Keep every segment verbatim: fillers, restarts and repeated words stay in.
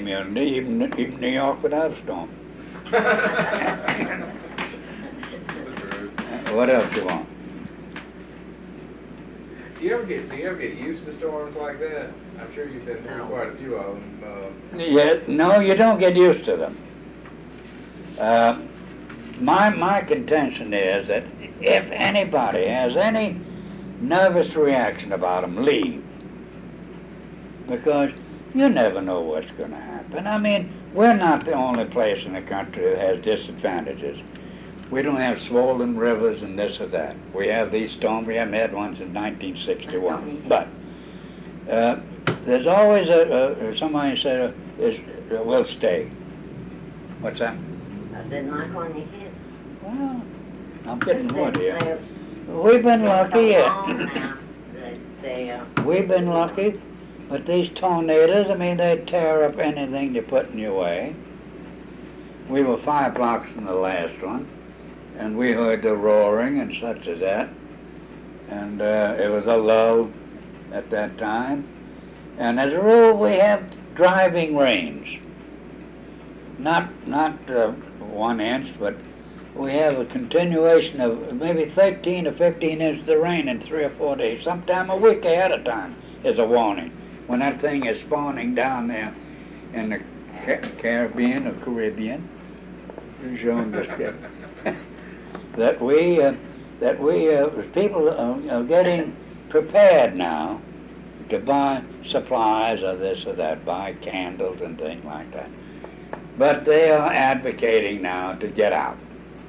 immunity, even, even New York without a storm. What else you want? Do you ever get, do you ever get used to storms like that? I'm sure you've been through No. quite a few of them. Uh, Yeah, no, you don't get used to them. Uh, my my contention is that if anybody has any nervous reaction about them, leave. Because you never know what's going to happen. I mean, we're not the only place in the country that has disadvantages. We don't have swollen rivers and this or that. We have these storms. We haven't had ones in nineteen sixty-one. But uh, there's always a, a somebody said uh, is uh, will stay. What's that? I said, not when you hit. Well, I'm getting wood here. They're- We've been they're lucky. so Yeah. long now that they, uh, We've been lucky. But these tornadoes, I mean, they tear up anything they put in your way. We were five blocks from the last one, and we heard the roaring and such as that. And uh, it was a lull at that time. And as a rule, we have driving rains. Not not uh, one inch, but we have a continuation of maybe thirteen or fifteen inches of rain in three or four days, sometime a week ahead of time is a warning. When that thing is spawning down there in the Ca- Caribbean or Caribbean, showing this kid, that we uh, that we uh, people are, are getting prepared now to buy supplies of this or that, buy candles and things like that. But they are advocating now to get out,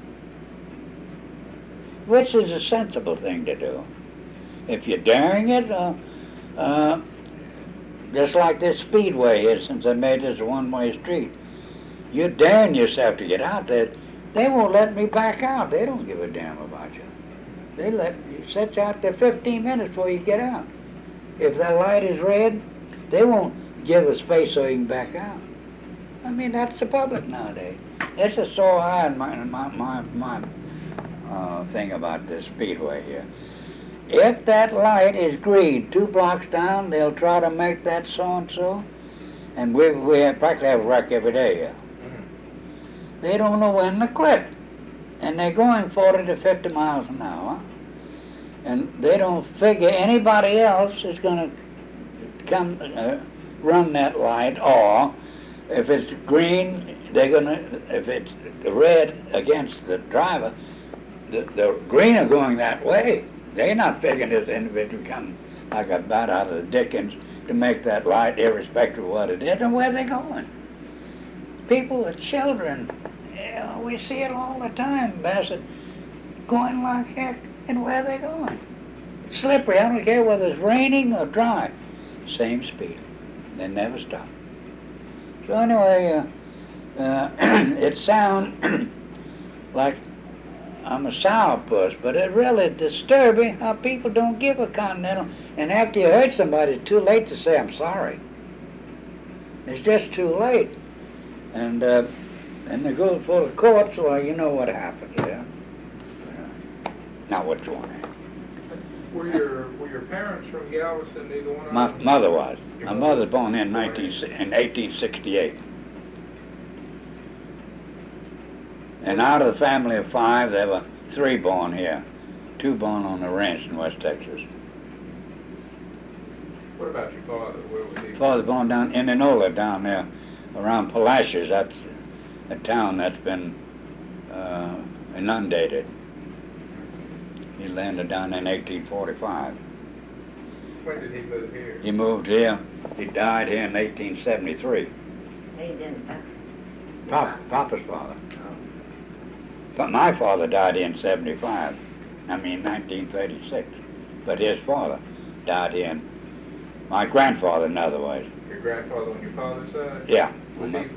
which is a sensible thing to do. If you're daring it, uh, uh, just like this speedway is, since they made this a one-way street, you're daring yourself to get out there. They won't let me back out. They don't give a damn about you. They let you set you out there fifteen minutes before you get out. If that light is red, they won't give a space so you can back out. I mean, that's the public nowadays. This is so hard, my, my, my, my uh, thing about this speedway here. If that light is green two blocks down, they'll try to make that so-and-so. And we, we have, practically have a wreck every day here. Mm-hmm. They don't know when to quit. And they're going forty to fifty miles an hour. And they don't figure anybody else is going to come uh, run that light, or if it's green, they're going to, if it's red against the driver, the, the green are going that way. They're not figuring this individual come like a bat out of the Dickens to make that light, irrespective of what it is, and where they're going. People with children, you know, we see it all the time, Bassett, going like heck, and where they're going. It's slippery. I don't care whether it's raining or dry. Same speed. They never stop. So anyway, uh, uh, it sounds like I'm a sourpuss, but it's really disturbing how people don't give a continental, and after you hurt somebody, it's too late to say I'm sorry. It's just too late. And uh, then they go before the courts, well, you know what happened there. Uh, not what you want to have. were your were your parents from Galveston? Neither one of My them? mother was. Your My mother? mother was born in nineteen in eighteen sixty-eight. And out of the family of five, there were three born here, two born on the ranch in West Texas. What about your father? Where was he? Father born down in Enola, down there, around Palacios. That's a town that's been uh, inundated. He landed down in eighteen forty-five. When did he move here? He moved here. He died here in eighteen seventy-three. He didn't. uh, Pop, Papa's father. But my father died in seventy-five. I mean nineteen thirty-six. But his father died in. My grandfather, in other words. Your grandfather on your father's side? Yeah. Was he